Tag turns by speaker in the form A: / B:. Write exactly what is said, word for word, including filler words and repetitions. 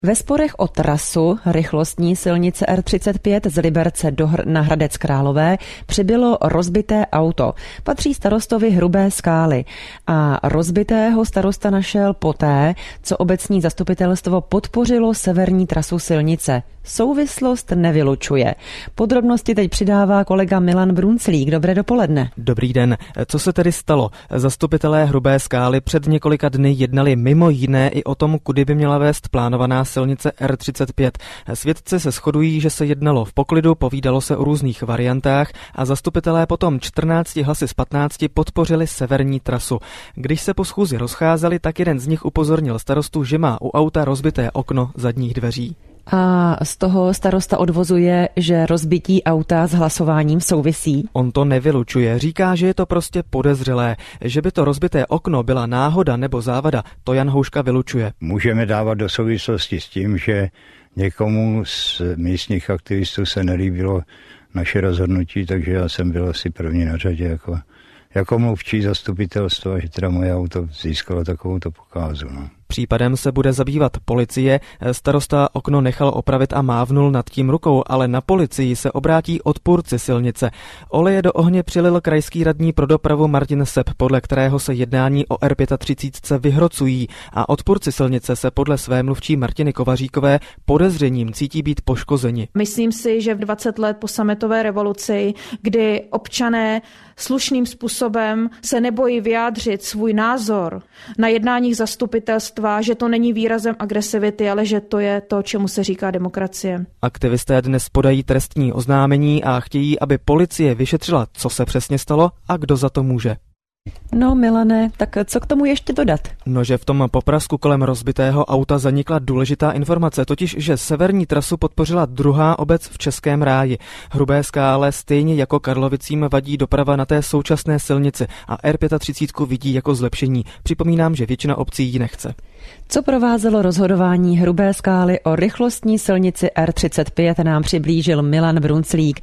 A: Ve sporech o trasu rychlostní silnice R třicet pět z Liberce do Hr- na Hradec Králové přibylo rozbité auto. Patří starostovi Hrubé Skály a rozbitého starosta našel poté, co obecní zastupitelstvo podpořilo severní trasu silnice. Souvislost nevylučuje. Podrobnosti teď přidává kolega Milan Brunclík. Dobré dopoledne.
B: Dobrý den. Co se tedy stalo? Zastupitelé Hrubé Skály před několika dny jednali mimo jiné i o tom, kudy by měla vést plánovaná silnice R třicet pět. Svědci se shodují, že se jednalo v poklidu, povídalo se o různých variantách a zastupitelé potom čtrnácti hlasy z patnácti podpořili severní trasu. Když se po schůzi rozcházeli, tak jeden z nich upozornil starostu, že má u auta rozbité okno zadních dveří.
A: A z toho starosta odvozuje, že rozbití auta s hlasováním souvisí?
B: On to nevylučuje, říká, že je to prostě podezřelé. Že by to rozbité okno byla náhoda nebo závada, to Jan Houška vylučuje.
C: Můžeme dávat do souvislosti s tím, že někomu z místních aktivistů se nelíbilo naše rozhodnutí, takže já jsem byl asi první na řadě jako, jako mluvčí zastupitelstva, že teda moje auto získalo takovouto pokázu. No.
B: Případem se bude zabývat policie. Starosta okno nechal opravit a mávnul nad tím rukou, ale na policii se obrátí odpůrci silnice. Oleje do ohně přilil krajský radní pro dopravu Martin Sepp, podle kterého se jednání o R třicet pět vyhrocují a odpůrci silnice se podle své mluvčí Martiny Kovaříkové podezřením cítí být poškozeni.
D: Myslím si, že v dvacet let po sametové revoluci, kdy občané slušným způsobem se nebojí vyjádřit svůj názor na jednáních zastupitelstva, že to není výrazem agresivity, ale že to je to, čemu se říká demokracie.
B: Aktivisté dnes podají trestní oznámení a chtějí, aby policie vyšetřila, co se přesně stalo a kdo za to může.
A: No Milane, tak co k tomu ještě dodat?
B: No, že v tom poprasku kolem rozbitého auta zanikla důležitá informace, totiž, že severní trasu podpořila druhá obec v Českém ráji. Hrubé Skále stejně jako Karlovicím vadí doprava na té současné silnici a R třicet pět vidí jako zlepšení. Připomínám, že většina obcí ji nechce.
A: Co provázelo rozhodování Hrubé Skály o rychlostní silnici R třicet pět, nám přiblížil Milan Brunclík.